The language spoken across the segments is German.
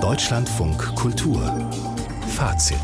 Deutschlandfunk Kultur Fazit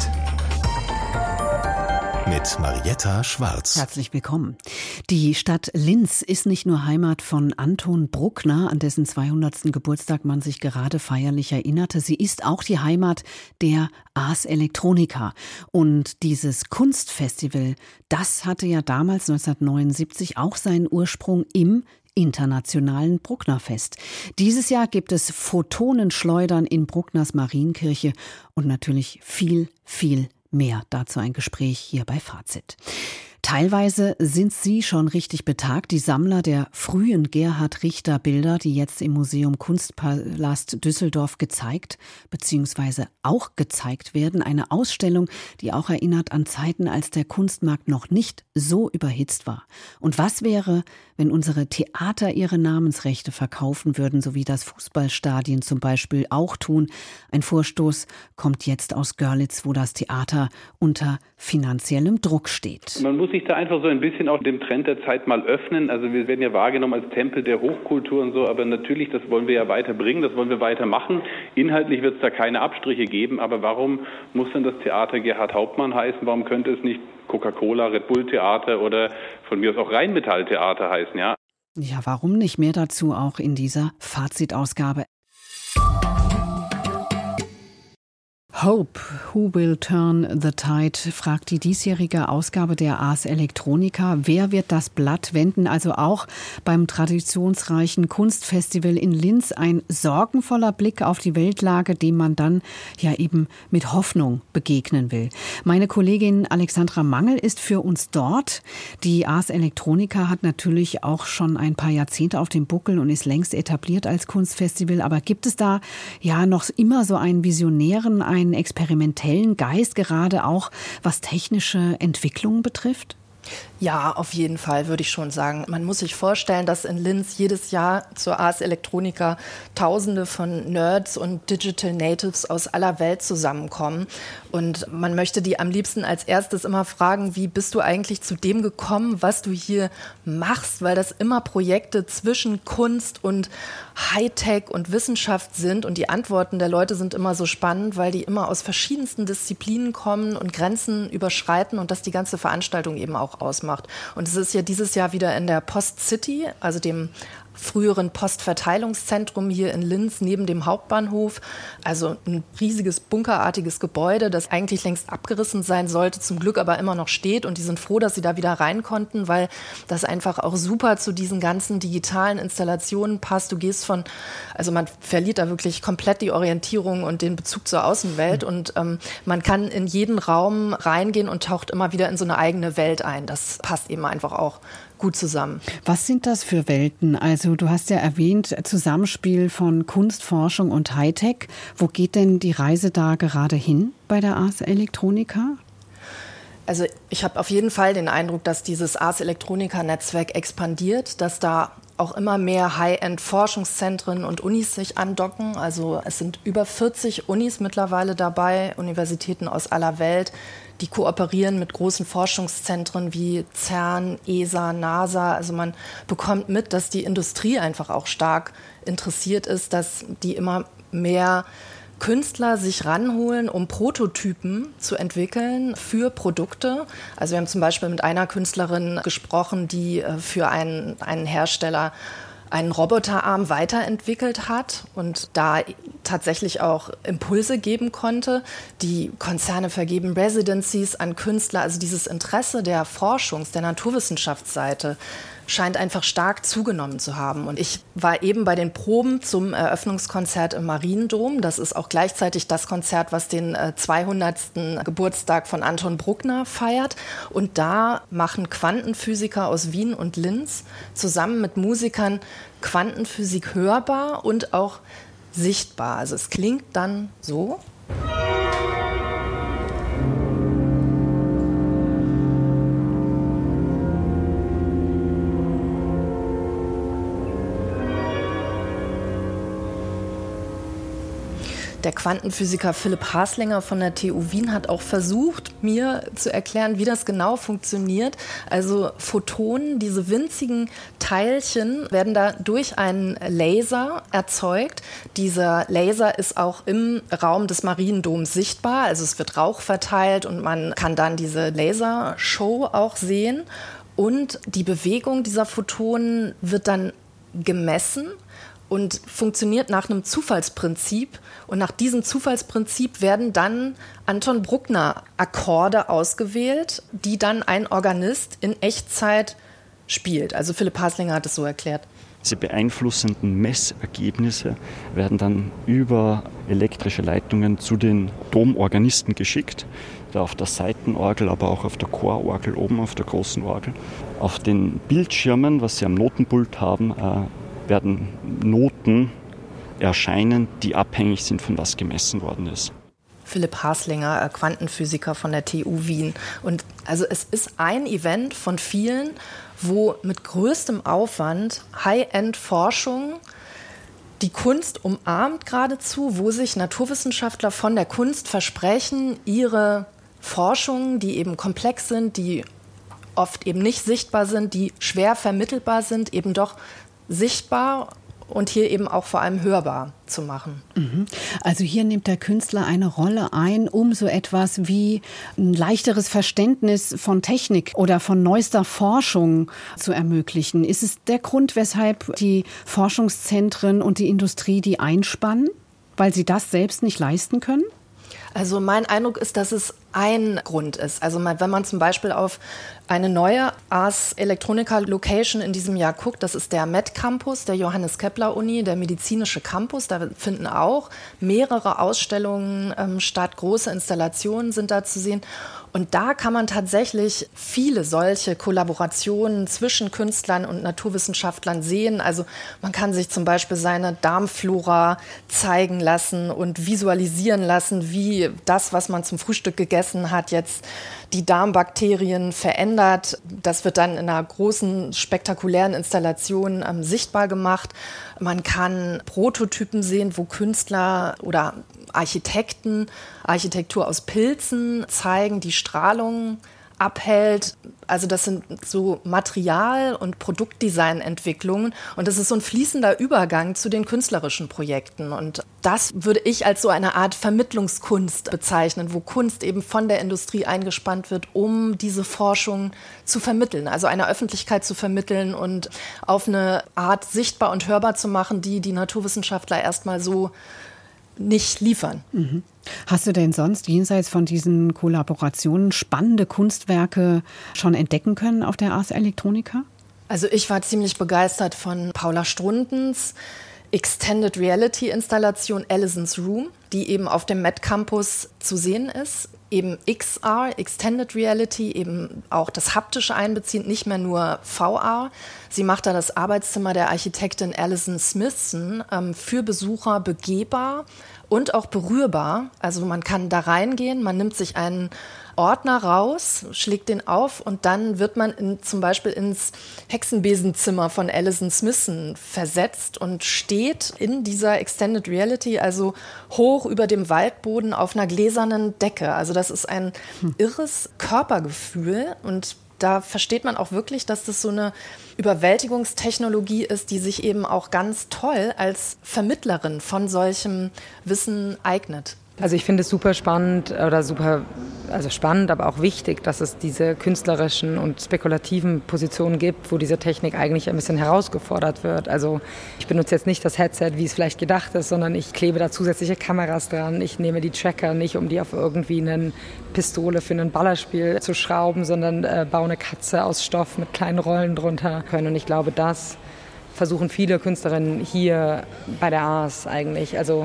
mit Marietta Schwarz. Herzlich willkommen. Die Stadt Linz ist nicht nur Heimat von Anton Bruckner, an dessen 200. Geburtstag man sich gerade feierlich erinnerte. Sie ist auch die Heimat der Ars Electronica. Und dieses Kunstfestival, das hatte ja damals 1979 auch seinen Ursprung im internationalen Brucknerfest. Dieses Jahr gibt es Photonenschleudern in Bruckners Marienkirche und natürlich viel, viel mehr. Dazu ein Gespräch hier bei Fazit. Teilweise sind Sie schon richtig betagt, die Sammler der frühen Gerhard Richter Bilder, die jetzt im Museum Kunstpalast Düsseldorf gezeigt bzw. auch gezeigt werden. Eine Ausstellung, die auch erinnert an Zeiten, als der Kunstmarkt noch nicht so überhitzt war. Und was wäre, wenn unsere Theater ihre Namensrechte verkaufen würden, so wie das Fußballstadien zum Beispiel auch tun? Ein Vorstoß kommt jetzt aus Görlitz, wo das Theater unter finanziellem Druck steht. Man muss sich da einfach so ein bisschen auch dem Trend der Zeit mal öffnen. Also wir werden ja wahrgenommen als Tempel der Hochkultur und so, aber natürlich, das wollen wir ja weiterbringen, das wollen wir weitermachen. Inhaltlich wird es da keine Abstriche geben, aber warum muss denn das Theater Gerhard Hauptmann heißen? Warum könnte es nicht Coca-Cola, Red Bull Theater oder von mir aus auch Rheinmetall Theater heißen, ja? Ja, warum nicht? Mehr dazu auch in dieser Fazitausgabe. Hope, who will turn the tide, fragt die diesjährige Ausgabe der Ars Electronica. Wer wird das Blatt wenden? Also auch beim traditionsreichen Kunstfestival in Linz ein sorgenvoller Blick auf die Weltlage, dem man dann ja eben mit Hoffnung begegnen will. Meine Kollegin Alexandra Mangel ist für uns dort. Die Ars Electronica hat natürlich auch schon ein paar Jahrzehnte auf dem Buckel und ist längst etabliert als Kunstfestival. Aber gibt es da ja noch immer so einen visionären, einen experimentellen Geist, gerade auch was technische Entwicklungen betrifft? Ja, auf jeden Fall, würde ich schon sagen. Man muss sich vorstellen, dass in Linz jedes Jahr zur Ars Electronica Tausende von Nerds und Digital Natives aus aller Welt zusammenkommen. Und man möchte die am liebsten als erstes immer fragen, wie bist du eigentlich zu dem gekommen, was du hier machst? Weil das immer Projekte zwischen Kunst und Hightech und Wissenschaft sind. Und die Antworten der Leute sind immer so spannend, weil die immer aus verschiedensten Disziplinen kommen und Grenzen überschreiten und das die ganze Veranstaltung eben auch ausmacht. Und es ist ja dieses Jahr wieder in der Post City, also dem früheren Postverteilungszentrum hier in Linz neben dem Hauptbahnhof. Also ein riesiges bunkerartiges Gebäude, das eigentlich längst abgerissen sein sollte, zum Glück aber immer noch steht. Und die sind froh, dass sie da wieder rein konnten, weil das einfach auch super zu diesen ganzen digitalen Installationen passt. Du gehst also man verliert da wirklich komplett die Orientierung und den Bezug zur Außenwelt. Und man kann in jeden Raum reingehen und taucht immer wieder in so eine eigene Welt ein. Das passt eben einfach auch gut zusammen. Was sind das für Welten? Also du hast ja erwähnt, Zusammenspiel von Kunst, Forschung und Hightech. Wo geht denn die Reise da gerade hin bei der Ars Electronica? Also ich habe auf jeden Fall den Eindruck, dass dieses Ars Electronica-Netzwerk expandiert, dass da auch immer mehr High-End-Forschungszentren und Unis sich andocken. Also es sind über 40 Unis mittlerweile dabei, Universitäten aus aller Welt, die kooperieren mit großen Forschungszentren wie CERN, ESA, NASA. Also man bekommt mit, dass die Industrie einfach auch stark interessiert ist, dass die immer mehr Künstler sich ranholen, um Prototypen zu entwickeln für Produkte. Also wir haben zum Beispiel mit einer Künstlerin gesprochen, die für einen Hersteller einen Roboterarm weiterentwickelt hat und da tatsächlich auch Impulse geben konnte. Die Konzerne vergeben Residencies an Künstler. Also dieses Interesse der der Naturwissenschaftsseite scheint einfach stark zugenommen zu haben. Und ich war eben bei den Proben zum Eröffnungskonzert im Mariendom. Das ist auch gleichzeitig das Konzert, was den 200. Geburtstag von Anton Bruckner feiert. Und da machen Quantenphysiker aus Wien und Linz zusammen mit Musikern Quantenphysik hörbar und auch sichtbar. Also es klingt dann so. Der Quantenphysiker Philipp Haslinger von der TU Wien hat auch versucht, mir zu erklären, wie das genau funktioniert. Also Photonen, diese winzigen Teilchen, werden da durch einen Laser erzeugt. Dieser Laser ist auch im Raum des Mariendoms sichtbar. Also es wird Rauch verteilt und man kann dann diese Lasershow auch sehen. Und die Bewegung dieser Photonen wird dann gemessen und funktioniert nach einem Zufallsprinzip. Und nach diesem Zufallsprinzip werden dann Anton-Bruckner-Akkorde ausgewählt, die dann ein Organist in Echtzeit spielt. Also Philipp Haslinger hat es so erklärt. Diese beeinflussenden Messergebnisse werden dann über elektrische Leitungen zu den Domorganisten geschickt. Da auf der Saitenorgel, aber auch auf der Chororgel oben, auf der großen Orgel. Auf den Bildschirmen, was sie am Notenpult haben, werden Noten erscheinen, die abhängig sind, von was gemessen worden ist. Philipp Haslinger, Quantenphysiker von der TU Wien. Und also es ist ein Event von vielen, wo mit größtem Aufwand High-End-Forschung die Kunst umarmt geradezu, wo sich Naturwissenschaftler von der Kunst versprechen, ihre Forschungen, die eben komplex sind, die oft eben nicht sichtbar sind, die schwer vermittelbar sind, eben doch sichtbar und hier eben auch vor allem hörbar zu machen. Also hier nimmt der Künstler eine Rolle ein, um so etwas wie ein leichteres Verständnis von Technik oder von neuester Forschung zu ermöglichen. Ist es der Grund, weshalb die Forschungszentren und die Industrie die einspannen, weil sie das selbst nicht leisten können? Also mein Eindruck ist, dass es ein Grund ist. Also wenn man zum Beispiel auf eine neue Ars Electronica Location in diesem Jahr guckt, das ist der MED Campus der Johannes Kepler Uni, der medizinische Campus. Da finden auch mehrere Ausstellungen statt, große Installationen sind da zu sehen. Und da kann man tatsächlich viele solche Kollaborationen zwischen Künstlern und Naturwissenschaftlern sehen. Also man kann sich zum Beispiel seine Darmflora zeigen lassen und visualisieren lassen, wie das, was man zum Frühstück gegessen hat, jetzt die Darmbakterien verändert. Das wird dann in einer großen, spektakulären Installation sichtbar gemacht. Man kann Prototypen sehen, wo Künstler oder Architekten Architektur aus Pilzen zeigen, die Strahlung abhält. Also das sind so Material- und Produktdesign-Entwicklungen und das ist so ein fließender Übergang zu den künstlerischen Projekten. Und das würde ich als so eine Art Vermittlungskunst bezeichnen, wo Kunst eben von der Industrie eingespannt wird, um diese Forschung zu vermitteln, also einer Öffentlichkeit zu vermitteln und auf eine Art sichtbar und hörbar zu machen, die die Naturwissenschaftler erstmal so nicht liefern. Mhm. Hast du denn sonst jenseits von diesen Kollaborationen spannende Kunstwerke schon entdecken können auf der Ars Electronica? Also ich war ziemlich begeistert von Paula Strundens Extended Reality Installation Allison's Room, die eben auf dem MED Campus zu sehen ist. Eben XR, Extended Reality, eben auch das Haptische einbeziehend, nicht mehr nur VR. Sie macht da das Arbeitszimmer der Architektin Alison Smithson für Besucher begehbar und auch berührbar. Also man kann da reingehen, man nimmt sich einen Ordner raus, schlägt den auf und dann wird man zum Beispiel ins Hexenbesenzimmer von Alison Smithson versetzt und steht in dieser Extended Reality, also hoch über dem Waldboden auf einer gläsernen Decke. Also das ist ein irres Körpergefühl und da versteht man auch wirklich, dass das so eine Überwältigungstechnologie ist, die sich eben auch ganz toll als Vermittlerin von solchem Wissen eignet. Also ich finde es super spannend spannend, aber auch wichtig, dass es diese künstlerischen und spekulativen Positionen gibt, wo diese Technik eigentlich ein bisschen herausgefordert wird. Also ich benutze jetzt nicht das Headset, wie es vielleicht gedacht ist, sondern ich klebe da zusätzliche Kameras dran. Ich nehme die Tracker nicht, um die auf irgendwie eine Pistole für ein Ballerspiel zu schrauben, sondern baue eine Katze aus Stoff mit kleinen Rollen drunter können. Und ich glaube, das versuchen viele Künstlerinnen hier bei der Ars eigentlich. Also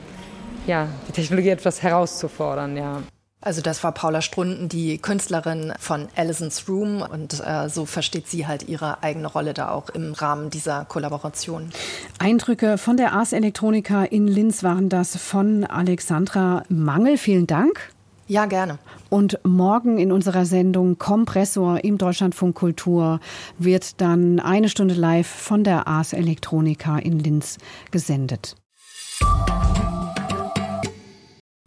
ja, die Technologie etwas herauszufordern, ja. Also das war Paula Strunden, die Künstlerin von Allison's Room und so versteht sie halt ihre eigene Rolle da auch im Rahmen dieser Kollaboration. Eindrücke von der Ars Electronica in Linz waren das von Alexandra Mangel. Vielen Dank. Ja, gerne. Und morgen in unserer Sendung Kompressor im Deutschlandfunk Kultur wird dann 1 Stunde live von der Ars Electronica in Linz gesendet.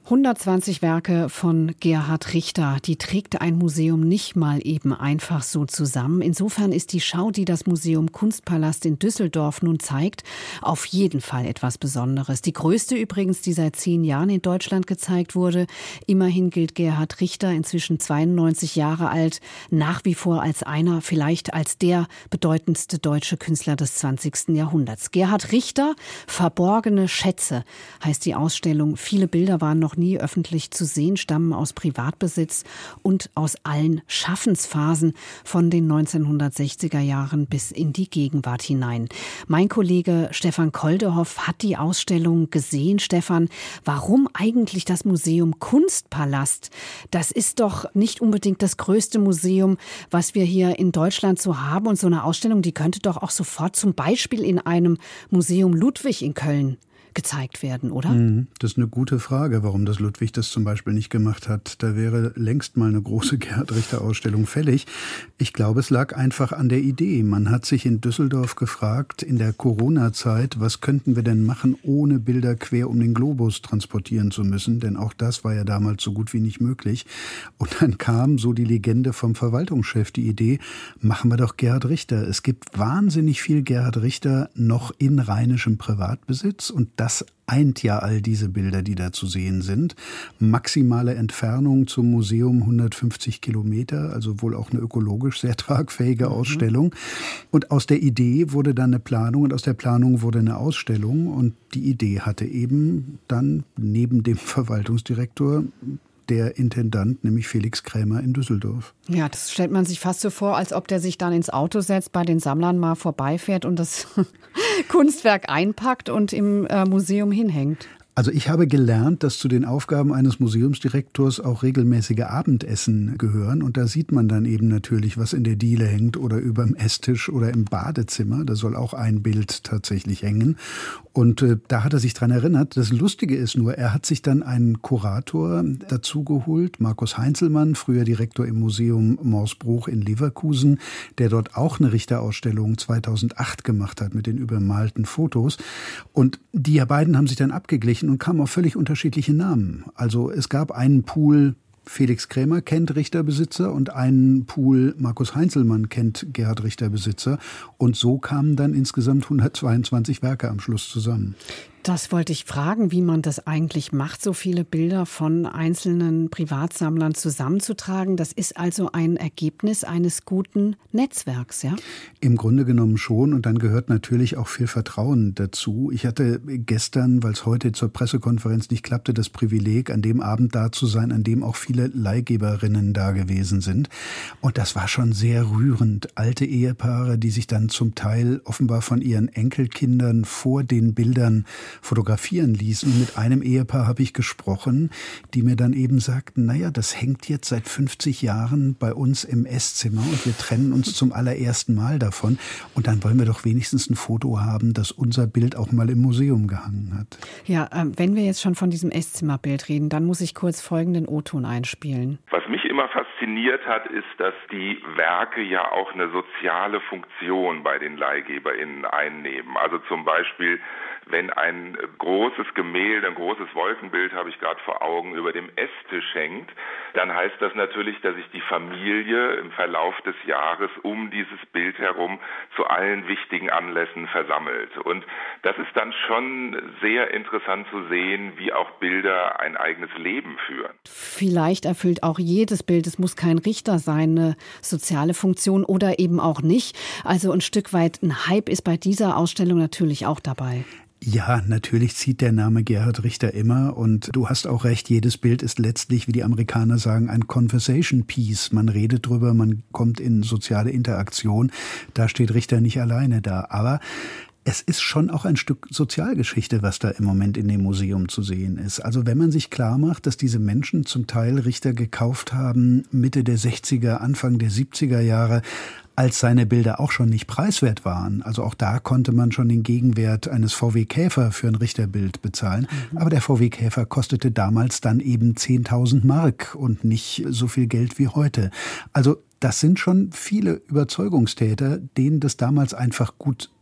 120 Werke von Gerhard Richter, die trägt ein Museum nicht mal eben einfach so zusammen. Insofern ist die Schau, die das Museum Kunstpalast in Düsseldorf nun zeigt, auf jeden Fall etwas Besonderes. Die größte übrigens, die seit 10 Jahren in Deutschland gezeigt wurde. Immerhin gilt Gerhard Richter, inzwischen 92 Jahre alt, nach wie vor als einer, vielleicht als der bedeutendste deutsche Künstler des 20. Jahrhunderts. Gerhard Richter, Verborgene Schätze, heißt die Ausstellung. Viele Bilder waren noch nie öffentlich zu sehen, stammen aus Privatbesitz und aus allen Schaffensphasen von den 1960er Jahren bis in die Gegenwart hinein. Mein Kollege Stefan Koldehoff hat die Ausstellung gesehen. Stefan, warum eigentlich das Museum Kunstpalast? Das ist doch nicht unbedingt das größte Museum, was wir hier in Deutschland so haben. Und so eine Ausstellung, die könnte doch auch sofort zum Beispiel in einem Museum Ludwig in Köln gezeigt werden, oder? Das ist eine gute Frage, warum das Ludwig das zum Beispiel nicht gemacht hat. Da wäre längst mal eine große Gerhard-Richter-Ausstellung fällig. Ich glaube, es lag einfach an der Idee. Man hat sich in Düsseldorf gefragt, in der Corona-Zeit, was könnten wir denn machen, ohne Bilder quer um den Globus transportieren zu müssen? Denn auch das war ja damals so gut wie nicht möglich. Und dann kam so die Legende vom Verwaltungschef, die Idee, machen wir doch Gerhard Richter. Es gibt wahnsinnig viel Gerhard Richter noch in rheinischem Privatbesitz und das eint ja all diese Bilder, die da zu sehen sind. Maximale Entfernung zum Museum 150 Kilometer, also wohl auch eine ökologisch sehr tragfähige Ausstellung. Und aus der Idee wurde dann eine Planung und aus der Planung wurde eine Ausstellung. Und die Idee hatte eben dann neben dem Verwaltungsdirektor der Intendant, nämlich Felix Krämer in Düsseldorf. Ja, das stellt man sich fast so vor, als ob der sich dann ins Auto setzt, bei den Sammlern mal vorbeifährt und das Kunstwerk einpackt und im Museum hinhängt. Also ich habe gelernt, dass zu den Aufgaben eines Museumsdirektors auch regelmäßige Abendessen gehören. Und da sieht man dann eben natürlich, was in der Diele hängt oder über dem Esstisch oder im Badezimmer. Da soll auch ein Bild tatsächlich hängen. Und da hat er sich dran erinnert. Das Lustige ist nur, er hat sich dann einen Kurator dazu geholt, Markus Heinzelmann, früher Direktor im Museum Morsbruch in Leverkusen, der dort auch eine Richterausstellung 2008 gemacht hat mit den übermalten Fotos. Und die beiden haben sich dann abgeglichen und kamen auf völlig unterschiedliche Namen. Also es gab einen Pool, Felix Krämer kennt Richterbesitzer und einen Pool, Markus Heinzelmann kennt Gerhard Richterbesitzer. Und so kamen dann insgesamt 122 Werke am Schluss zusammen. Das wollte ich fragen, wie man das eigentlich macht, so viele Bilder von einzelnen Privatsammlern zusammenzutragen. Das ist also ein Ergebnis eines guten Netzwerks, ja? Im Grunde genommen schon. Und dann gehört natürlich auch viel Vertrauen dazu. Ich hatte gestern, weil es heute zur Pressekonferenz nicht klappte, das Privileg, an dem Abend da zu sein, an dem auch viele Leihgeberinnen da gewesen sind. Und das war schon sehr rührend. Alte Ehepaare, die sich dann zum Teil offenbar von ihren Enkelkindern vor den Bildern fotografieren ließen. Und mit einem Ehepaar habe ich gesprochen, die mir dann eben sagten, naja, das hängt jetzt seit 50 Jahren bei uns im Esszimmer und wir trennen uns zum allerersten Mal davon. Und dann wollen wir doch wenigstens ein Foto haben, dass unser Bild auch mal im Museum gehangen hat. Ja, wenn wir jetzt schon von diesem Esszimmerbild reden, dann muss ich kurz folgenden O-Ton einspielen. Was mich immer fasziniert hat, ist, dass die Werke ja auch eine soziale Funktion bei den LeihgeberInnen einnehmen. Also zum Beispiel, wenn ein großes Gemälde, ein großes Wolkenbild, habe ich gerade vor Augen, über dem Esstisch hängt, dann heißt das natürlich, dass sich die Familie im Verlauf des Jahres um dieses Bild herum zu allen wichtigen Anlässen versammelt. Und das ist dann schon sehr interessant zu sehen, wie auch Bilder ein eigenes Leben führen. Vielleicht erfüllt auch jedes Bild, es muss kein Richter sein, eine soziale Funktion oder eben auch nicht. Also ein Stück weit ein Hype ist bei dieser Ausstellung natürlich auch dabei. Ja, natürlich zieht der Name Gerhard Richter immer und du hast auch recht, jedes Bild ist letztlich, wie die Amerikaner sagen, ein Conversation Piece. Man redet drüber, man kommt in soziale Interaktion. Da steht Richter nicht alleine da. Aber es ist schon auch ein Stück Sozialgeschichte, was da im Moment in dem Museum zu sehen ist. Also wenn man sich klar macht, dass diese Menschen zum Teil Richter gekauft haben, Mitte der 60er, Anfang der 70er Jahre, als seine Bilder auch schon nicht preiswert waren. Also auch da konnte man schon den Gegenwert eines VW Käfer für ein Richterbild bezahlen. Aber der VW Käfer kostete damals dann eben 10.000 Mark und nicht so viel Geld wie heute. Also das sind schon viele Überzeugungstäter, denen das damals einfach gut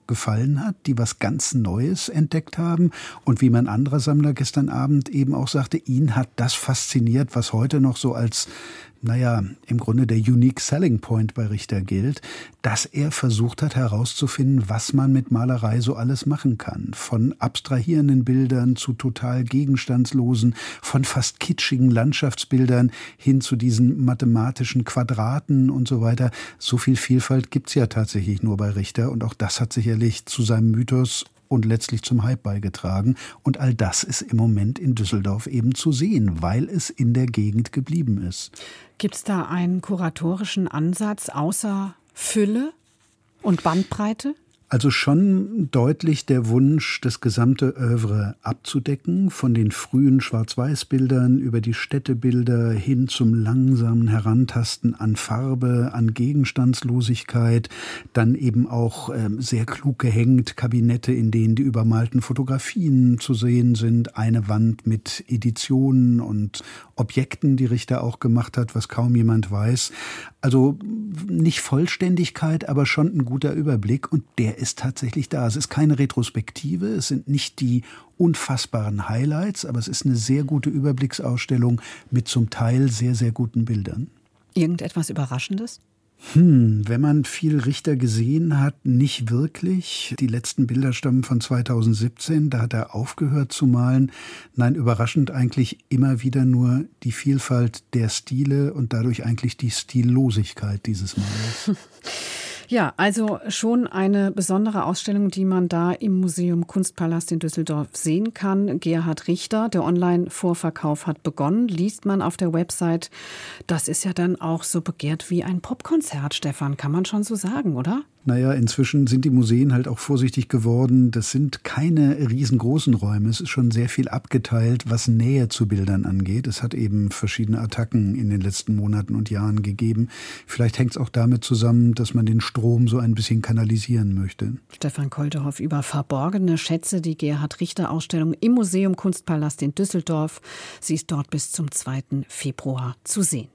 gefallen hat, die was ganz Neues entdeckt haben und wie mein anderer Sammler gestern Abend eben auch sagte, ihn hat das fasziniert, was heute noch so als im Grunde der Unique Selling Point bei Richter gilt, dass er versucht hat herauszufinden, was man mit Malerei so alles machen kann. Von abstrahierenden Bildern zu total gegenstandslosen, von fast kitschigen Landschaftsbildern hin zu diesen mathematischen Quadraten und so weiter. So viel Vielfalt gibt's ja tatsächlich nur bei Richter und auch das hat sicherlich zu seinem Mythos und letztlich zum Hype beigetragen. Und all das ist im Moment in Düsseldorf eben zu sehen, weil es in der Gegend geblieben ist. Gibt es da einen kuratorischen Ansatz außer Fülle und Bandbreite? Also schon deutlich der Wunsch, das gesamte Œuvre abzudecken, von den frühen Schwarz-Weiß-Bildern über die Städtebilder hin zum langsamen Herantasten an Farbe, an Gegenstandslosigkeit, dann eben auch sehr klug gehängt Kabinette, in denen die übermalten Fotografien zu sehen sind, eine Wand mit Editionen und Objekten, die Richter auch gemacht hat, was kaum jemand weiß. Also nicht Vollständigkeit, aber schon ein guter Überblick und der ist tatsächlich da. Es ist keine Retrospektive, es sind nicht die unfassbaren Highlights, aber es ist eine sehr gute Überblicksausstellung mit zum Teil sehr, sehr guten Bildern. Irgendetwas Überraschendes? Wenn man viel Richter gesehen hat, nicht wirklich. Die letzten Bilder stammen von 2017, da hat er aufgehört zu malen. Nein, überraschend eigentlich immer wieder nur die Vielfalt der Stile und dadurch eigentlich die Stillosigkeit dieses Malers. Ja, also schon eine besondere Ausstellung, die man da im Museum Kunstpalast in Düsseldorf sehen kann. Gerhard Richter, der Online-Vorverkauf hat begonnen, liest man auf der Website. Das ist ja dann auch so begehrt wie ein Popkonzert, Stefan, kann man schon so sagen, oder? Naja, inzwischen sind die Museen halt auch vorsichtig geworden. Das sind keine riesengroßen Räume. Es ist schon sehr viel abgeteilt, was Nähe zu Bildern angeht. Es hat eben verschiedene Attacken in den letzten Monaten und Jahren gegeben. Vielleicht hängt es auch damit zusammen, dass man den Strom so ein bisschen kanalisieren möchte. Stefan Kolterhoff über verborgene Schätze, die Gerhard-Richter-Ausstellung im Museum Kunstpalast in Düsseldorf. Sie ist dort bis zum 2. Februar zu sehen.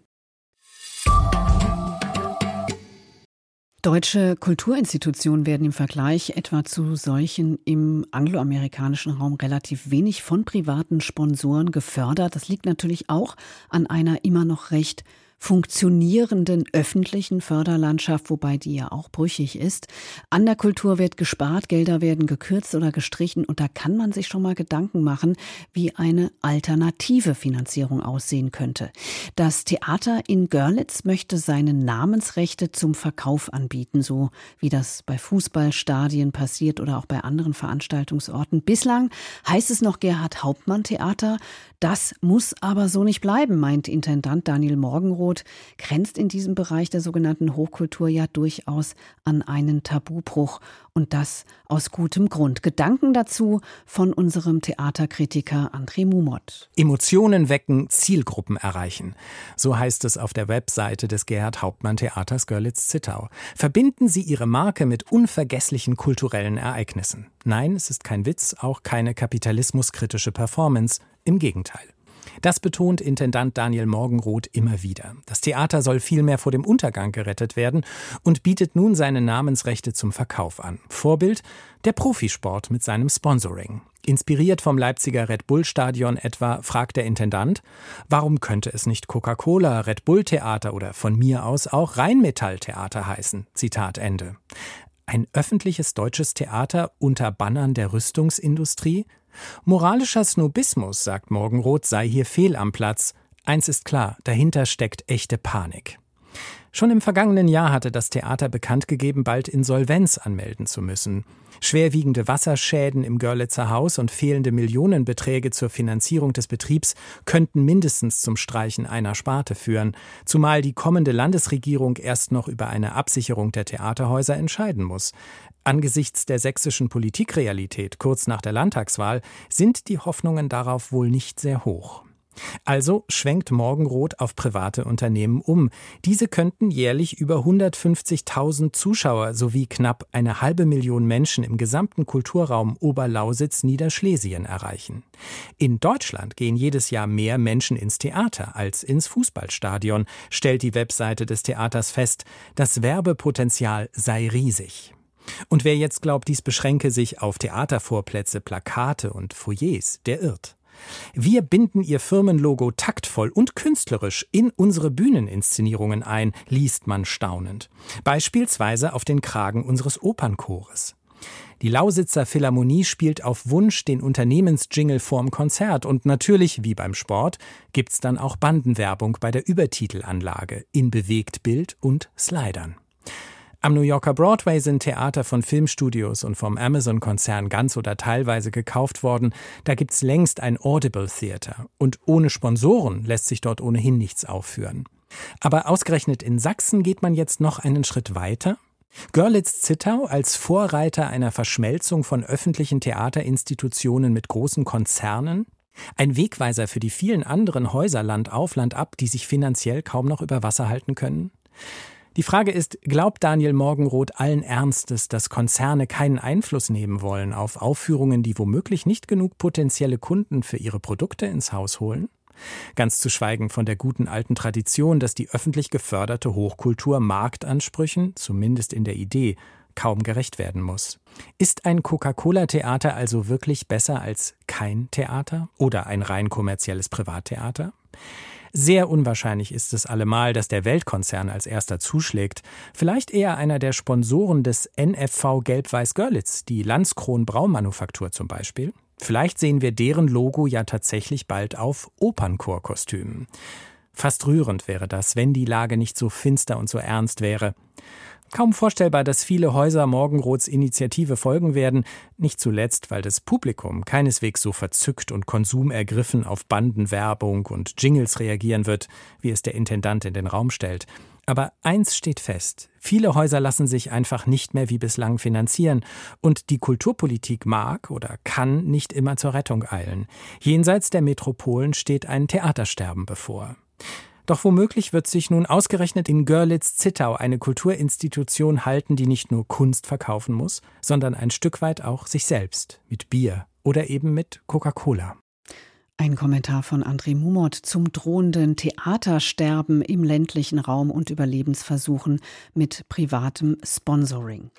Deutsche Kulturinstitutionen werden im Vergleich etwa zu solchen im angloamerikanischen Raum relativ wenig von privaten Sponsoren gefördert. Das liegt natürlich auch an einer immer noch recht funktionierenden öffentlichen Förderlandschaft, wobei die ja auch brüchig ist. An der Kultur wird gespart, Gelder werden gekürzt oder gestrichen und da kann man sich schon mal Gedanken machen, wie eine alternative Finanzierung aussehen könnte. Das Theater in Görlitz möchte seine Namensrechte zum Verkauf anbieten, so wie das bei Fußballstadien passiert oder auch bei anderen Veranstaltungsorten. Bislang heißt es noch Gerhard Hauptmann Theater. Das muss aber so nicht bleiben, meint Intendant Daniel Morgenroth, grenzt in diesem Bereich der sogenannten Hochkultur ja durchaus an einen Tabubruch. Und das aus gutem Grund. Gedanken dazu von unserem Theaterkritiker André Mumot. Emotionen wecken, Zielgruppen erreichen. So heißt es auf der Webseite des Gerhard Hauptmann Theaters Görlitz-Zittau. Verbinden Sie Ihre Marke mit unvergesslichen kulturellen Ereignissen. Nein, es ist kein Witz, auch keine kapitalismuskritische Performance. Im Gegenteil. Das betont Intendant Daniel Morgenroth immer wieder. Das Theater soll vielmehr vor dem Untergang gerettet werden und bietet nun seine Namensrechte zum Verkauf an. Vorbild der Profisport mit seinem Sponsoring. Inspiriert vom Leipziger Red Bull Stadion etwa, fragt der Intendant, warum könnte es nicht Coca-Cola, Red Bull Theater oder von mir aus auch Rheinmetall Theater heißen? Zitat Ende. Ein öffentliches deutsches Theater unter Bannern der Rüstungsindustrie? Moralischer Snobismus, sagt Morgenroth, sei hier fehl am Platz. Eins ist klar, dahinter steckt echte Panik. Schon im vergangenen Jahr hatte das Theater bekannt gegeben, bald Insolvenz anmelden zu müssen. Schwerwiegende Wasserschäden im Görlitzer Haus und fehlende Millionenbeträge zur Finanzierung des Betriebs könnten mindestens zum Streichen einer Sparte führen, zumal die kommende Landesregierung erst noch über eine Absicherung der Theaterhäuser entscheiden muss. Angesichts der sächsischen Politikrealität kurz nach der Landtagswahl sind die Hoffnungen darauf wohl nicht sehr hoch. Also schwenkt Morgenroth auf private Unternehmen um. Diese könnten jährlich über 150.000 Zuschauer sowie knapp 500.000 Menschen im gesamten Kulturraum Oberlausitz-Niederschlesien erreichen. In Deutschland gehen jedes Jahr mehr Menschen ins Theater als ins Fußballstadion, stellt die Webseite des Theaters fest. Das Werbepotenzial sei riesig. Und wer jetzt glaubt, dies beschränke sich auf Theatervorplätze, Plakate und Foyers, der irrt. Wir binden ihr Firmenlogo taktvoll und künstlerisch in unsere Bühneninszenierungen ein, liest man staunend. Beispielsweise auf den Kragen unseres Opernchores. Die Lausitzer Philharmonie spielt auf Wunsch den Unternehmensjingle vorm Konzert und natürlich, wie beim Sport, gibt's dann auch Bandenwerbung bei der Übertitelanlage in Bewegtbild und Slidern. Am New Yorker Broadway sind Theater von Filmstudios und vom Amazon-Konzern ganz oder teilweise gekauft worden. Da gibt's längst ein Audible Theater. Und ohne Sponsoren lässt sich dort ohnehin nichts aufführen. Aber ausgerechnet in Sachsen geht man jetzt noch einen Schritt weiter. Görlitz-Zittau als Vorreiter einer Verschmelzung von öffentlichen Theaterinstitutionen mit großen Konzernen. Ein Wegweiser für die vielen anderen Häuser Land auf, Land ab, die sich finanziell kaum noch über Wasser halten können. Die Frage ist, glaubt Daniel Morgenroth allen Ernstes, dass Konzerne keinen Einfluss nehmen wollen auf Aufführungen, die womöglich nicht genug potenzielle Kunden für ihre Produkte ins Haus holen? Ganz zu schweigen von der guten alten Tradition, dass die öffentlich geförderte Hochkultur Marktansprüchen, zumindest in der Idee, kaum gerecht werden muss. Ist ein Coca-Cola-Theater also wirklich besser als kein Theater oder ein rein kommerzielles Privattheater? Sehr unwahrscheinlich ist es allemal, dass der Weltkonzern als erster zuschlägt. Vielleicht eher einer der Sponsoren des NFV Gelb-Weiß Görlitz, die Landskron Braumanufaktur zum Beispiel. Vielleicht sehen wir deren Logo ja tatsächlich bald auf Opernchorkostümen. Fast rührend wäre das, wenn die Lage nicht so finster und so ernst wäre. Kaum vorstellbar, dass viele Häuser Morgenroths Initiative folgen werden, nicht zuletzt, weil das Publikum keineswegs so verzückt und konsumergriffen auf Bandenwerbung und Jingles reagieren wird, wie es der Intendant in den Raum stellt. Aber eins steht fest, viele Häuser lassen sich einfach nicht mehr wie bislang finanzieren und die Kulturpolitik mag oder kann nicht immer zur Rettung eilen. Jenseits der Metropolen steht ein Theatersterben bevor. Doch womöglich wird sich nun ausgerechnet in Görlitz-Zittau eine Kulturinstitution halten, die nicht nur Kunst verkaufen muss, sondern ein Stück weit auch sich selbst mit Bier oder eben mit Coca-Cola. Ein Kommentar von André Mumot zum drohenden Theatersterben im ländlichen Raum und Überlebensversuchen mit privatem Sponsoring.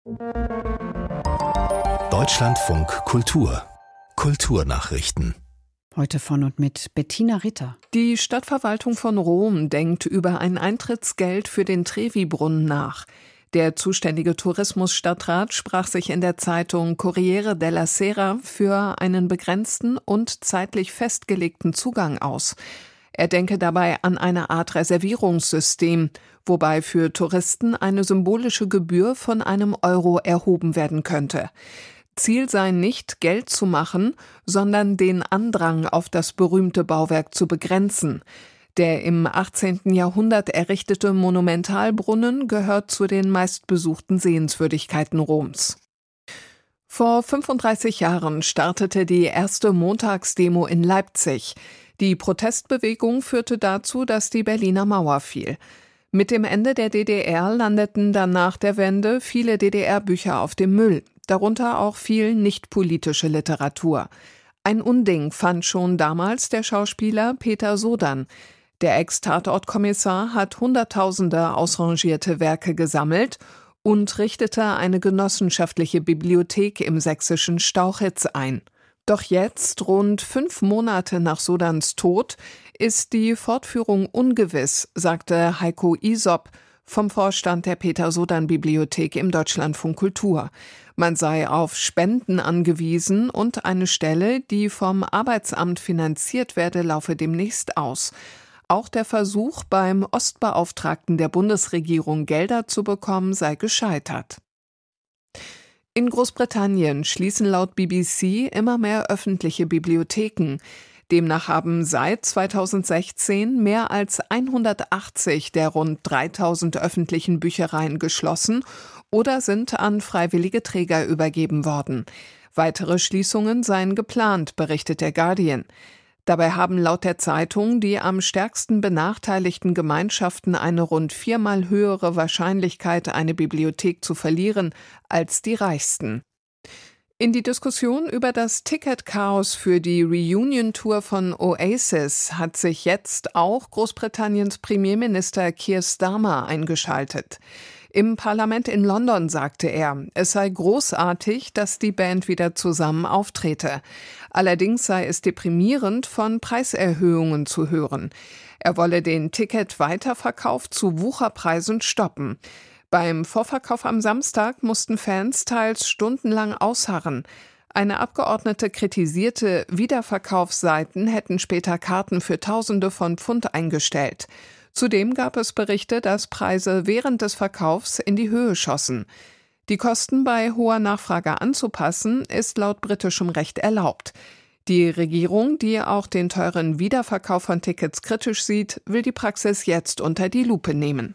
Deutschlandfunk Kultur. Kulturnachrichten. Heute von und mit Bettina Ritter. Die Stadtverwaltung von Rom denkt über ein Eintrittsgeld für den Trevi-Brunnen nach. Der zuständige Tourismusstadtrat sprach sich in der Zeitung Corriere della Sera für einen begrenzten und zeitlich festgelegten Zugang aus. Er denke dabei an eine Art Reservierungssystem, wobei für Touristen eine symbolische Gebühr von €1 erhoben werden könnte. Ziel sei nicht, Geld zu machen, sondern den Andrang auf das berühmte Bauwerk zu begrenzen. Der im 18. Jahrhundert errichtete Monumentalbrunnen gehört zu den meistbesuchten Sehenswürdigkeiten Roms. Vor 35 Jahren startete die erste Montagsdemo in Leipzig. Die Protestbewegung führte dazu, dass die Berliner Mauer fiel. Mit dem Ende der DDR landeten dann nach der Wende viele DDR-Bücher auf dem Müll, darunter auch viel nicht-politische Literatur. Ein Unding fand schon damals der Schauspieler Peter Sodan. Der Ex-Tatortkommissar hat Hunderttausende ausrangierte Werke gesammelt und richtete eine genossenschaftliche Bibliothek im sächsischen Stauchitz ein. Doch jetzt, rund 5 Monate nach Sodans Tod, ist die Fortführung ungewiss, sagte Heiko Isop vom Vorstand der Peter-Sodan-Bibliothek im Deutschlandfunk Kultur. Man sei auf Spenden angewiesen und eine Stelle, die vom Arbeitsamt finanziert werde, laufe demnächst aus. Auch der Versuch, beim Ostbeauftragten der Bundesregierung Gelder zu bekommen, sei gescheitert. In Großbritannien schließen laut BBC immer mehr öffentliche Bibliotheken. Demnach haben seit 2016 mehr als 180 der rund 3000 öffentlichen Büchereien geschlossen oder sind an freiwillige Träger übergeben worden. Weitere Schließungen seien geplant, berichtet der Guardian. Dabei haben laut der Zeitung die am stärksten benachteiligten Gemeinschaften eine rund 4-mal höhere Wahrscheinlichkeit, eine Bibliothek zu verlieren, als die reichsten. In die Diskussion über das Ticketchaos für die Reunion-Tour von Oasis hat sich jetzt auch Großbritanniens Premierminister Keir Starmer eingeschaltet. Im Parlament in London sagte er, es sei großartig, dass die Band wieder zusammen auftrete. Allerdings sei es deprimierend, von Preiserhöhungen zu hören. Er wolle den Ticket-Weiterverkauf zu Wucherpreisen stoppen. Beim Vorverkauf am Samstag mussten Fans teils stundenlang ausharren. Eine Abgeordnete kritisierte, Wiederverkaufsseiten hätten später Karten für Tausende von Pfund eingestellt. Zudem gab es Berichte, dass Preise während des Verkaufs in die Höhe schossen. Die Kosten bei hoher Nachfrage anzupassen, ist laut britischem Recht erlaubt. Die Regierung, die auch den teuren Wiederverkauf von Tickets kritisch sieht, will die Praxis jetzt unter die Lupe nehmen.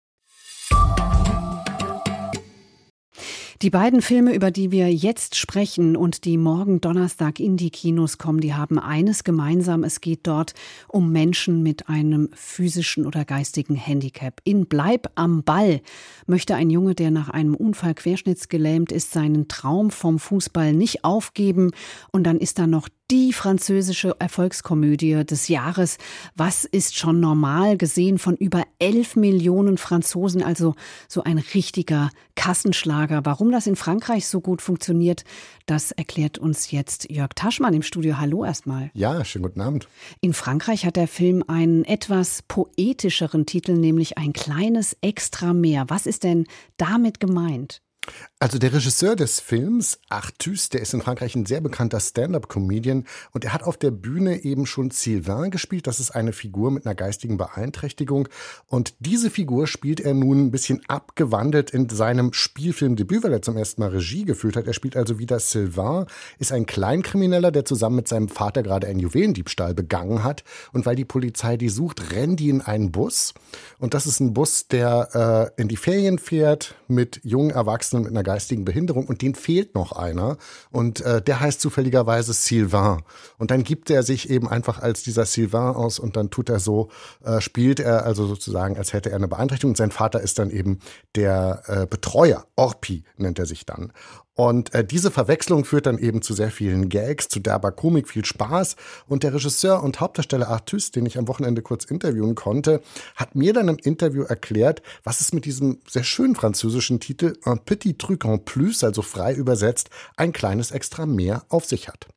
Die beiden Filme, über die wir jetzt sprechen und die morgen Donnerstag in die Kinos kommen, die haben eines gemeinsam. Es geht dort um Menschen mit einem physischen oder geistigen Handicap. In Bleib am Ball möchte ein Junge, der nach einem Unfall querschnittsgelähmt ist, seinen Traum vom Fußball nicht aufgeben. Und dann ist da noch die französische Erfolgskomödie des Jahres. Was ist schon normal, gesehen von über 11 Millionen Franzosen, also so ein richtiger Kassenschlager. Warum das in Frankreich so gut funktioniert, das erklärt uns jetzt Jörg Taschmann im Studio. Hallo erstmal. Ja, schönen guten Abend. In Frankreich hat der Film einen etwas poetischeren Titel, nämlich Ein kleines Extra mehr. Was ist denn damit gemeint? Also der Regisseur des Films, Artus, der ist in Frankreich ein sehr bekannter Stand-up-Comedian und er hat auf der Bühne eben schon Sylvain gespielt. Das ist eine Figur mit einer geistigen Beeinträchtigung und diese Figur spielt er nun ein bisschen abgewandelt in seinem Spielfilmdebüt, weil er zum ersten Mal Regie geführt hat. Er spielt also wieder Sylvain, ist ein Kleinkrimineller, der zusammen mit seinem Vater gerade einen Juwelendiebstahl begangen hat und weil die Polizei die sucht, rennen die in einen Bus und das ist ein Bus, der in die Ferien fährt mit jungen Erwachsenen mit einer geistigen Behinderung und denen fehlt noch einer und der heißt zufälligerweise Sylvain und dann gibt er sich eben einfach als dieser Sylvain aus und dann tut er so, spielt er also sozusagen, als hätte er eine Beeinträchtigung und sein Vater ist dann eben der Betreuer, Orpi nennt er sich dann. Und diese Verwechslung führt dann eben zu sehr vielen Gags, zu derber Komik, viel Spaß. Und der Regisseur und Hauptdarsteller Artus, den ich am Wochenende kurz interviewen konnte, hat mir dann im Interview erklärt, was es mit diesem sehr schönen französischen Titel Un petit truc en plus, also frei übersetzt, ein kleines Extra mehr auf sich hat.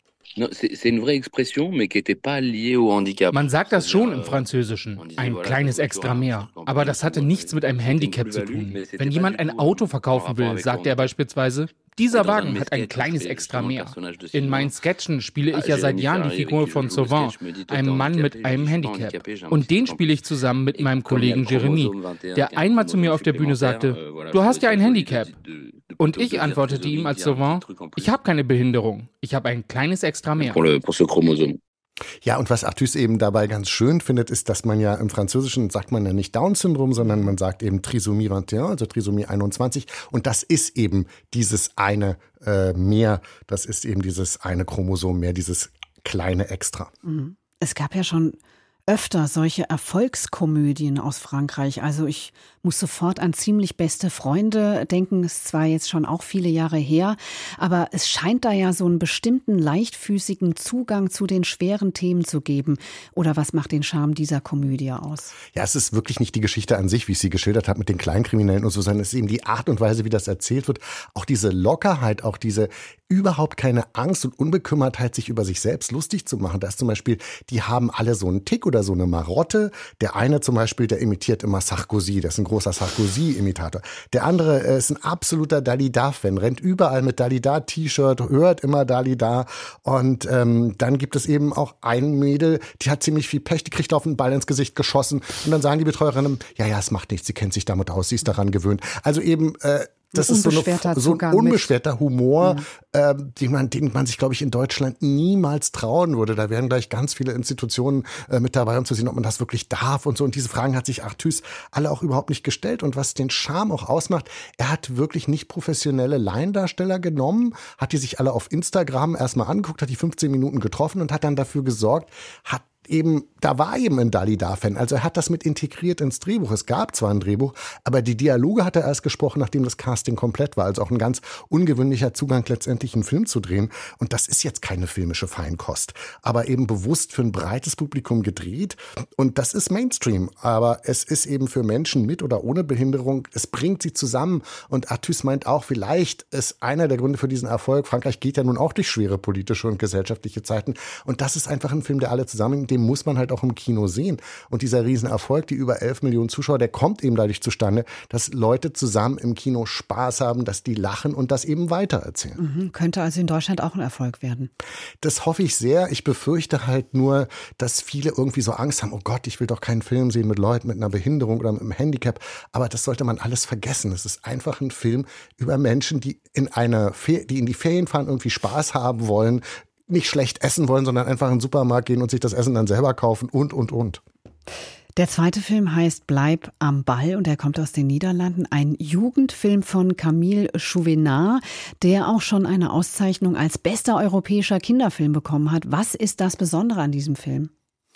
Man sagt das schon im Französischen, ein kleines Extra mehr. Aber das hatte nichts mit einem Handicap zu tun. Wenn jemand ein Auto verkaufen will, sagt er beispielsweise, dieser Wagen hat ein kleines Extra mehr. In meinen Sketchen spiele ich ja seit Jahren die Figur von Sauvin, einem Mann mit einem Handicap. Und den spiele ich zusammen mit meinem Kollegen Jeremy, der einmal zu mir auf der Bühne sagte, du hast ja ein Handicap. Und ich antwortete ihm als Sauvin, ich habe keine Behinderung, ich habe ein kleines Extra mehr. Ja, und was Artus eben dabei ganz schön findet, ist, dass man ja im Französischen sagt man ja nicht Down-Syndrom, sondern man sagt eben Trisomie 21, also Trisomie 21. Und das ist eben dieses eine mehr, das ist eben dieses eine Chromosom mehr, dieses kleine Extra. Es gab ja schon öfter solche Erfolgskomödien aus Frankreich. Also ich muss sofort an Ziemlich beste Freunde denken. Ist zwar jetzt schon auch viele Jahre her, aber es scheint da ja so einen bestimmten leichtfüßigen Zugang zu den schweren Themen zu geben. Oder was macht den Charme dieser Komödie aus? Ja, es ist wirklich nicht die Geschichte an sich, wie ich sie geschildert habe mit den Kleinkriminellen und so, sondern es ist eben die Art und Weise, wie das erzählt wird. Auch diese Lockerheit, auch diese überhaupt keine Angst und Unbekümmertheit, sich über sich selbst lustig zu machen. Da ist zum Beispiel, die haben alle so einen Tick oder so eine Marotte. Der eine zum Beispiel, der imitiert immer Sarkozy, der ist ein großer Sarkozy-Imitator. Der andere ist ein absoluter Dalida-Fan, rennt überall mit Dalida-T-Shirt, hört immer Dalida. Und dann gibt es eben auch ein Mädel, die hat ziemlich viel Pech, die kriegt auf den Ball ins Gesicht geschossen. Und dann sagen die Betreuerinnen, ja, es macht nichts, sie kennt sich damit aus, sie ist daran gewöhnt. Also eben das ist so ein unbeschwerter Humor, den man sich, glaube ich, in Deutschland niemals trauen würde. Da wären gleich ganz viele Institutionen mit dabei, um zu sehen, ob man das wirklich darf und so. Und diese Fragen hat sich Artus alle auch überhaupt nicht gestellt. Und was den Charme auch ausmacht, er hat wirklich nicht professionelle Laiendarsteller genommen, hat die sich alle auf Instagram erstmal angeguckt, hat die 15 Minuten getroffen und hat dann dafür gesorgt, hat eben, da war eben ein Dalida-Fan. Also er hat das mit integriert ins Drehbuch. Es gab zwar ein Drehbuch, aber die Dialoge hat er erst gesprochen, nachdem das Casting komplett war. Also auch ein ganz ungewöhnlicher Zugang, letztendlich einen Film zu drehen. Und das ist jetzt keine filmische Feinkost, aber eben bewusst für ein breites Publikum gedreht. Und das ist Mainstream. Aber es ist eben für Menschen mit oder ohne Behinderung, es bringt sie zusammen. Und Artus meint auch, vielleicht ist einer der Gründe für diesen Erfolg, Frankreich geht ja nun auch durch schwere politische und gesellschaftliche Zeiten. Und das ist einfach ein Film, der alle zusammenhängt, den muss man halt auch im Kino sehen. Und dieser Riesenerfolg, die über 11 Millionen Zuschauer, der kommt eben dadurch zustande, dass Leute zusammen im Kino Spaß haben, dass die lachen und das eben weitererzählen. Könnte also in Deutschland auch ein Erfolg werden. Das hoffe ich sehr. Ich befürchte halt nur, dass viele irgendwie so Angst haben, oh Gott, ich will doch keinen Film sehen mit Leuten mit einer Behinderung oder mit einem Handicap. Aber das sollte man alles vergessen. Es ist einfach ein Film über Menschen, die in die Ferien fahren, irgendwie Spaß haben wollen, nicht schlecht essen wollen, sondern einfach in den Supermarkt gehen und sich das Essen dann selber kaufen und. Der zweite Film heißt Bleib am Ball und er kommt aus den Niederlanden. Ein Jugendfilm von Camille Chauvenat, der auch schon eine Auszeichnung als bester europäischer Kinderfilm bekommen hat. Was ist das Besondere an diesem Film?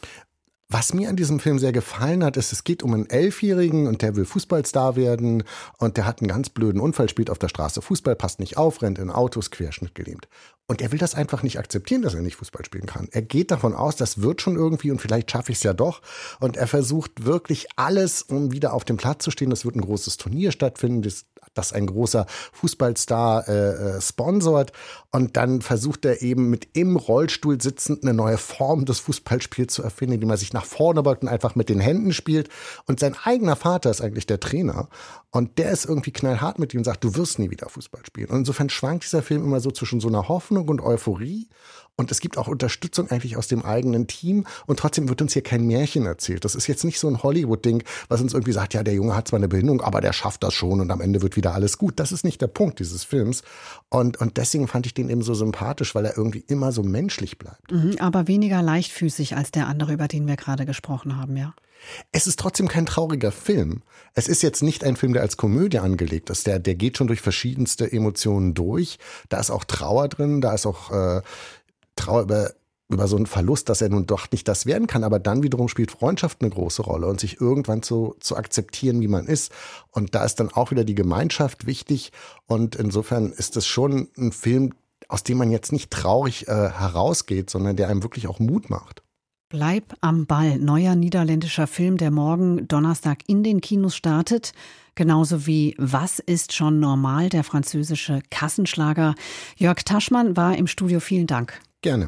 Was mir an diesem Film sehr gefallen hat, ist, es geht um einen 11-Jährigen und der will Fußballstar werden und der hat einen ganz blöden Unfall, spielt auf der Straße Fußball, passt nicht auf, rennt in Autos, querschnittgelähmt. Und er will das einfach nicht akzeptieren, dass er nicht Fußball spielen kann. Er geht davon aus, das wird schon irgendwie und vielleicht schaffe ich es ja doch. Und er versucht wirklich alles, um wieder auf dem Platz zu stehen. Es wird ein großes Turnier stattfinden, das ein großer Fußballstar sponsort. Und dann versucht er eben mit im Rollstuhl sitzend eine neue Form des Fußballspiels zu erfinden, indem er sich nach vorne beugt und einfach mit den Händen spielt. Und sein eigener Vater ist eigentlich der Trainer. Und der ist irgendwie knallhart mit ihm und sagt, du wirst nie wieder Fußball spielen. Und insofern schwankt dieser Film immer so zwischen so einer Hoffnung und Euphorie. Und es gibt auch Unterstützung eigentlich aus dem eigenen Team. Und trotzdem wird uns hier kein Märchen erzählt. Das ist jetzt nicht so ein Hollywood-Ding, was uns irgendwie sagt, ja, der Junge hat zwar eine Behinderung, aber der schafft das schon und am Ende wird wieder alles gut. Das ist nicht der Punkt dieses Films. Und deswegen fand ich den eben so sympathisch, weil er irgendwie immer so menschlich bleibt. Aber weniger leichtfüßig als der andere, über den wir gerade gesprochen haben, ja? Es ist trotzdem kein trauriger Film. Es ist jetzt nicht ein Film, der als Komödie angelegt ist. Der geht schon durch verschiedenste Emotionen durch. Da ist auch Trauer drin, da ist auch Trauer über so einen Verlust, dass er nun doch nicht das werden kann. Aber dann wiederum spielt Freundschaft eine große Rolle und sich irgendwann zu akzeptieren, wie man ist. Und da ist dann auch wieder die Gemeinschaft wichtig. Und insofern ist es schon ein Film, aus dem man jetzt nicht traurig herausgeht, sondern der einem wirklich auch Mut macht. Bleib am Ball, neuer niederländischer Film, der morgen Donnerstag in den Kinos startet. Genauso wie Was ist schon normal, der französische Kassenschlager. Jörg Taschmann war im Studio. Vielen Dank. Gerne.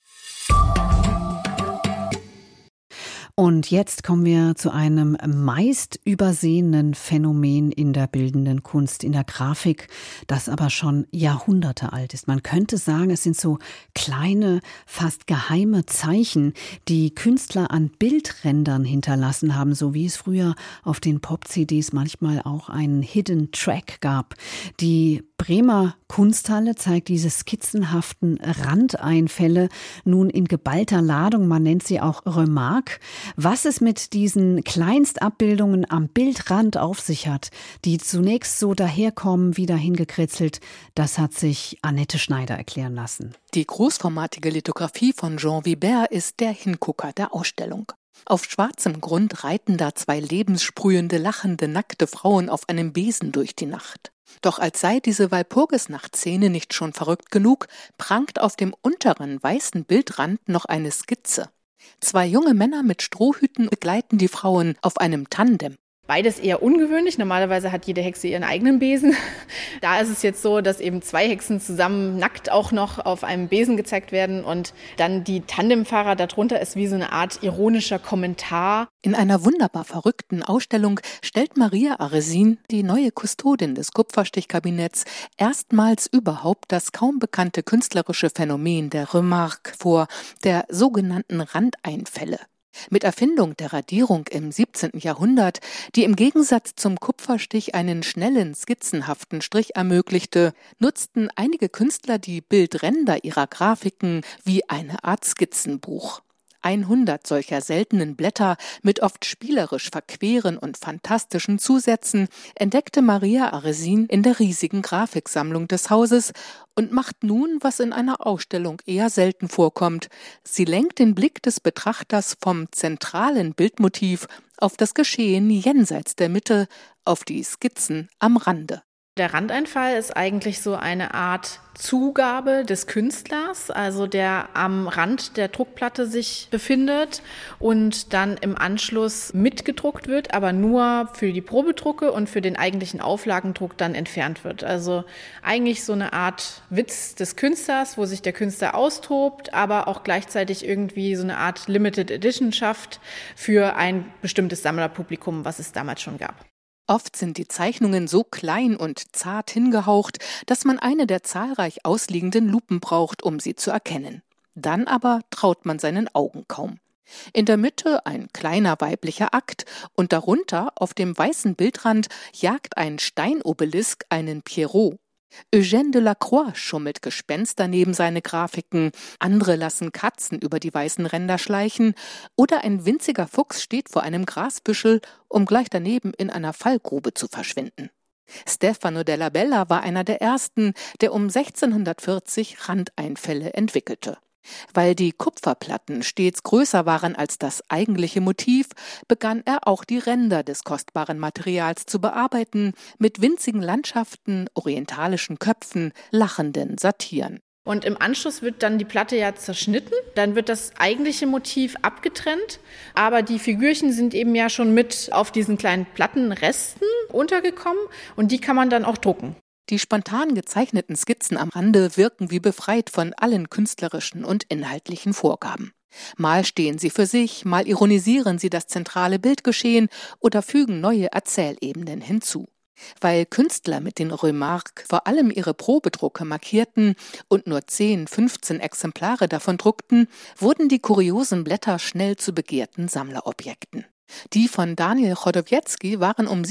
Und jetzt kommen wir zu einem meist übersehenen Phänomen in der bildenden Kunst, in der Grafik, das aber schon Jahrhunderte alt ist. Man könnte sagen, es sind so kleine, fast geheime Zeichen, die Künstler an Bildrändern hinterlassen haben, so wie es früher auf den Pop-CDs manchmal auch einen Hidden Track gab. Die Bremer Kunsthalle zeigt diese skizzenhaften Randeinfälle nun in geballter Ladung. Man nennt sie auch Remarque. Was es mit diesen Kleinstabbildungen am Bildrand auf sich hat, die zunächst so daherkommen, wie dahingekritzelt, das hat sich Annette Schneider erklären lassen. Die großformatige Lithografie von Jean Vibert ist der Hingucker der Ausstellung. Auf schwarzem Grund reiten da zwei lebenssprühende, lachende, nackte Frauen auf einem Besen durch die Nacht. Doch als sei diese Walpurgisnachtszene nicht schon verrückt genug, prangt auf dem unteren weißen Bildrand noch eine Skizze. Zwei junge Männer mit Strohhüten begleiten die Frauen auf einem Tandem. Beides eher ungewöhnlich. Normalerweise hat jede Hexe ihren eigenen Besen. Da ist es jetzt so, dass eben zwei Hexen zusammen nackt auch noch auf einem Besen gezeigt werden und dann die Tandemfahrer darunter ist wie so eine Art ironischer Kommentar. In einer wunderbar verrückten Ausstellung stellt Maria Aresin, die neue Kustodin des Kupferstichkabinetts, erstmals überhaupt das kaum bekannte künstlerische Phänomen der Remarque vor, der sogenannten Randeinfälle. Mit Erfindung der Radierung im 17. Jahrhundert, die im Gegensatz zum Kupferstich einen schnellen, skizzenhaften Strich ermöglichte, nutzten einige Künstler die Bildränder ihrer Grafiken wie eine Art Skizzenbuch. 100 solcher seltenen Blätter mit oft spielerisch verqueren und fantastischen Zusätzen entdeckte Maria Aresin in der riesigen Grafiksammlung des Hauses und macht nun, was in einer Ausstellung eher selten vorkommt. Sie lenkt den Blick des Betrachters vom zentralen Bildmotiv auf das Geschehen jenseits der Mitte, auf die Skizzen am Rande. Der Randeinfall ist eigentlich so eine Art Zugabe des Künstlers, also der am Rand der Druckplatte sich befindet und dann im Anschluss mitgedruckt wird, aber nur für die Probedrucke und für den eigentlichen Auflagendruck dann entfernt wird. Also eigentlich so eine Art Witz des Künstlers, wo sich der Künstler austobt, aber auch gleichzeitig irgendwie so eine Art Limited Edition schafft für ein bestimmtes Sammlerpublikum, was es damals schon gab. Oft sind die Zeichnungen so klein und zart hingehaucht, dass man eine der zahlreich ausliegenden Lupen braucht, um sie zu erkennen. Dann aber traut man seinen Augen kaum. In der Mitte ein kleiner weiblicher Akt und darunter auf dem weißen Bildrand jagt ein Steinobelisk einen Pierrot. Eugène Delacroix schummelt gespenster neben seine Grafiken, andere lassen Katzen über die weißen Ränder schleichen oder ein winziger Fuchs steht vor einem Grasbüschel, um gleich daneben in einer Fallgrube zu verschwinden. Stefano della Bella war einer der ersten, der um 1640 Randeinfälle entwickelte. Weil die Kupferplatten stets größer waren als das eigentliche Motiv, begann er auch die Ränder des kostbaren Materials zu bearbeiten, mit winzigen Landschaften, orientalischen Köpfen, lachenden Satiren. Und im Anschluss wird dann die Platte ja zerschnitten, dann wird das eigentliche Motiv abgetrennt, aber die Figürchen sind eben ja schon mit auf diesen kleinen Plattenresten untergekommen und die kann man dann auch drucken. Die spontan gezeichneten Skizzen am Rande wirken wie befreit von allen künstlerischen und inhaltlichen Vorgaben. Mal stehen sie für sich, mal ironisieren sie das zentrale Bildgeschehen oder fügen neue Erzählebenen hinzu. Weil Künstler mit den Remarques vor allem ihre Probedrucke markierten und nur 10, 15 Exemplare davon druckten, wurden die kuriosen Blätter schnell zu begehrten Sammlerobjekten. Die von Daniel Chodowiecki waren um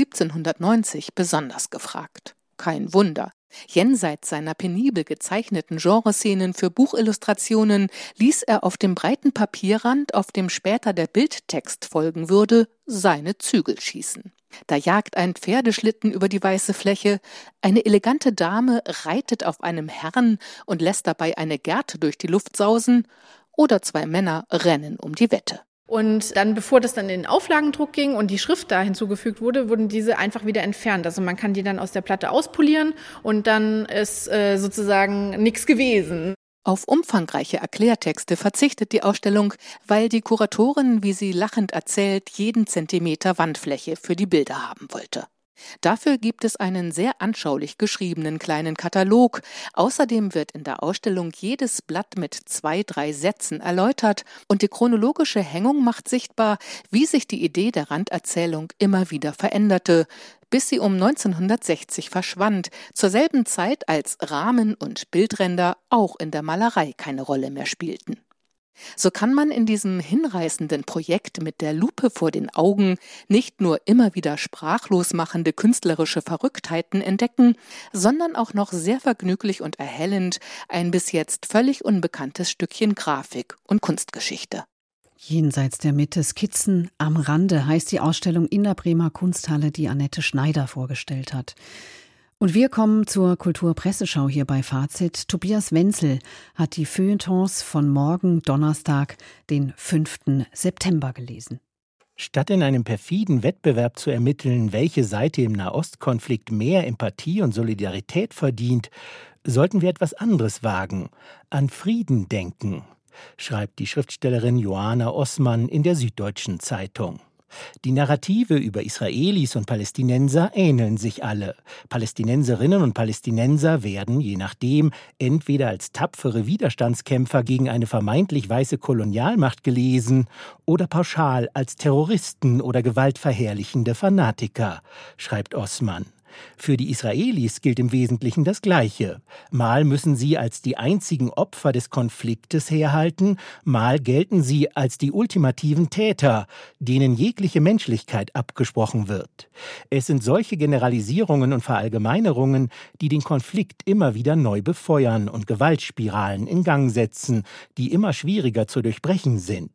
1790 besonders gefragt. Kein Wunder. Jenseits seiner penibel gezeichneten Genreszenen für Buchillustrationen ließ er auf dem breiten Papierrand, auf dem später der Bildtext folgen würde, seine Zügel schießen. Da jagt ein Pferdeschlitten über die weiße Fläche, eine elegante Dame reitet auf einem Herrn und lässt dabei eine Gerte durch die Luft sausen, oder 2 Männer rennen um die Wette. Und dann, bevor das dann in den Auflagendruck ging und die Schrift da hinzugefügt wurde, wurden diese einfach wieder entfernt. Also man kann die dann aus der Platte auspolieren und dann ist sozusagen nichts gewesen. Auf umfangreiche Erklärtexte verzichtet die Ausstellung, weil die Kuratorin, wie sie lachend erzählt, jeden Zentimeter Wandfläche für die Bilder haben wollte. Dafür gibt es einen sehr anschaulich geschriebenen kleinen Katalog. Außerdem wird in der Ausstellung jedes Blatt mit 2, 3 Sätzen erläutert und die chronologische Hängung macht sichtbar, wie sich die Idee der Randerzählung immer wieder veränderte, bis sie um 1960 verschwand, zur selben Zeit als Rahmen und Bildränder auch in der Malerei keine Rolle mehr spielten. So kann man in diesem hinreißenden Projekt mit der Lupe vor den Augen nicht nur immer wieder sprachlos machende künstlerische Verrücktheiten entdecken, sondern auch noch sehr vergnüglich und erhellend ein bis jetzt völlig unbekanntes Stückchen Grafik und Kunstgeschichte. Jenseits der Mitte, Skizzen am Rande heißt die Ausstellung in der Bremer Kunsthalle, die Annette Schneider vorgestellt hat. Und wir kommen zur Kulturpresseschau hier bei Fazit. Tobias Wenzel hat die Feuilletons von morgen Donnerstag, den 5. September gelesen. Statt in einem perfiden Wettbewerb zu ermitteln, welche Seite im Nahostkonflikt mehr Empathie und Solidarität verdient, sollten wir etwas anderes wagen, an Frieden denken, schreibt die Schriftstellerin Joanna Osman in der Süddeutschen Zeitung. Die Narrative über Israelis und Palästinenser ähneln sich alle. Palästinenserinnen und Palästinenser werden, je nachdem, entweder als tapfere Widerstandskämpfer gegen eine vermeintlich weiße Kolonialmacht gelesen oder pauschal als Terroristen oder gewaltverherrlichende Fanatiker, schreibt Osman. Für die Israelis gilt im Wesentlichen das Gleiche. Mal müssen sie als die einzigen Opfer des Konfliktes herhalten, mal gelten sie als die ultimativen Täter, denen jegliche Menschlichkeit abgesprochen wird. Es sind solche Generalisierungen und Verallgemeinerungen, die den Konflikt immer wieder neu befeuern und Gewaltspiralen in Gang setzen, die immer schwieriger zu durchbrechen sind.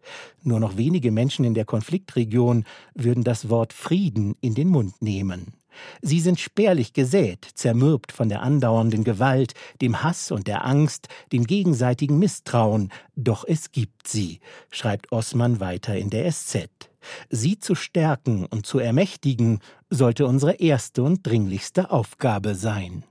Nur noch wenige Menschen in der Konfliktregion würden das Wort Frieden in den Mund nehmen. Sie sind spärlich gesät, zermürbt von der andauernden Gewalt, dem Hass und der Angst, dem gegenseitigen Misstrauen. Doch es gibt sie, schreibt Osman weiter in der SZ. Sie zu stärken und zu ermächtigen, sollte unsere erste und dringlichste Aufgabe sein.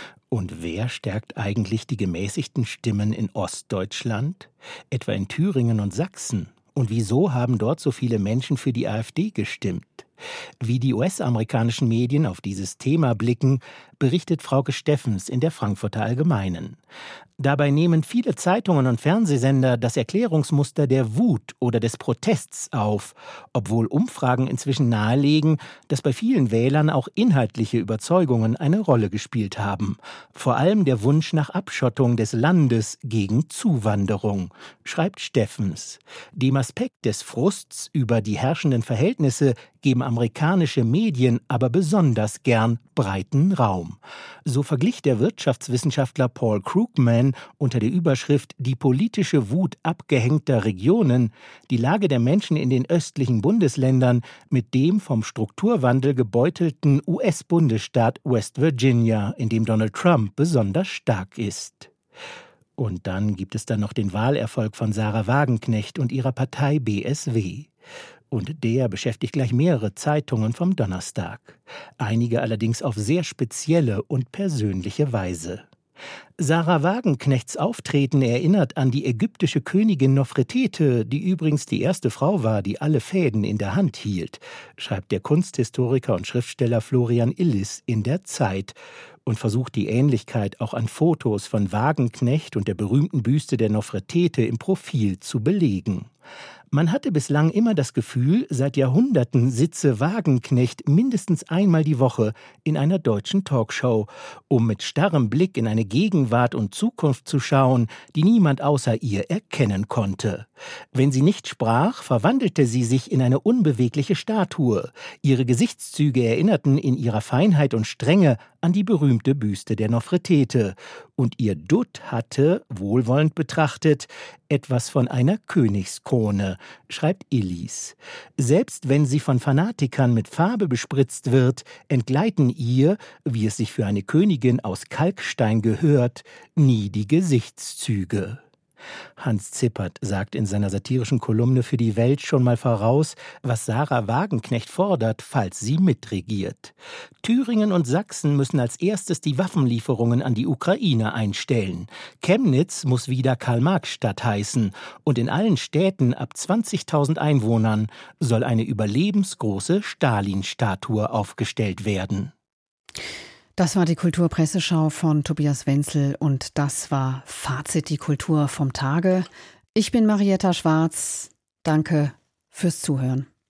Und wer stärkt eigentlich die gemäßigten Stimmen in Ostdeutschland? Etwa in Thüringen und Sachsen? Und wieso haben dort so viele Menschen für die AfD gestimmt? Wie die US-amerikanischen Medien auf dieses Thema blicken, berichtet Frauke Steffens in der Frankfurter Allgemeinen. Dabei nehmen viele Zeitungen und Fernsehsender das Erklärungsmuster der Wut oder des Protests auf, obwohl Umfragen inzwischen nahelegen, dass bei vielen Wählern auch inhaltliche Überzeugungen eine Rolle gespielt haben. Vor allem der Wunsch nach Abschottung des Landes gegen Zuwanderung, schreibt Steffens. Dem Aspekt des Frusts über die herrschenden Verhältnisse geben amerikanische Medien aber besonders gern breiten Raum. So verglich der Wirtschaftswissenschaftler Paul Krugman unter der Überschrift »Die politische Wut abgehängter Regionen« die Lage der Menschen in den östlichen Bundesländern mit dem vom Strukturwandel gebeutelten US-Bundesstaat West Virginia, in dem Donald Trump besonders stark ist. Und dann gibt es noch den Wahlerfolg von Sahra Wagenknecht und ihrer Partei BSW. Und der beschäftigt gleich mehrere Zeitungen vom Donnerstag. Einige allerdings auf sehr spezielle und persönliche Weise. Sahra Wagenknechts Auftreten erinnert an die ägyptische Königin Nofretete, die übrigens die erste Frau war, die alle Fäden in der Hand hielt, schreibt der Kunsthistoriker und Schriftsteller Florian Illis in der Zeit und versucht die Ähnlichkeit auch an Fotos von Wagenknecht und der berühmten Büste der Nofretete im Profil zu belegen. Man hatte bislang immer das Gefühl, seit Jahrhunderten sitze Wagenknecht mindestens einmal die Woche in einer deutschen Talkshow, um mit starrem Blick in eine Gegenwart und Zukunft zu schauen, die niemand außer ihr erkennen konnte. Wenn sie nicht sprach, verwandelte sie sich in eine unbewegliche Statue. Ihre Gesichtszüge erinnerten in ihrer Feinheit und Strenge an die berühmte Büste der Nofretete. Und ihr Dutt hatte, wohlwollend betrachtet, etwas von einer Königskrone, schreibt Illis. Selbst wenn sie von Fanatikern mit Farbe bespritzt wird, entgleiten ihr, wie es sich für eine Königin aus Kalkstein gehört, nie die Gesichtszüge. Hans Zippert sagt in seiner satirischen Kolumne für die Welt schon mal voraus, was Sahra Wagenknecht fordert, falls sie mitregiert. Thüringen und Sachsen müssen als erstes die Waffenlieferungen an die Ukraine einstellen. Chemnitz muss wieder Karl-Marx-Stadt heißen. Und in allen Städten ab 20.000 Einwohnern soll eine überlebensgroße Stalin-Statue aufgestellt werden. Das war die Kulturpresseschau von Tobias Wenzel und das war Fazit die Kultur vom Tage. Ich bin Marietta Schwarz. Danke fürs Zuhören.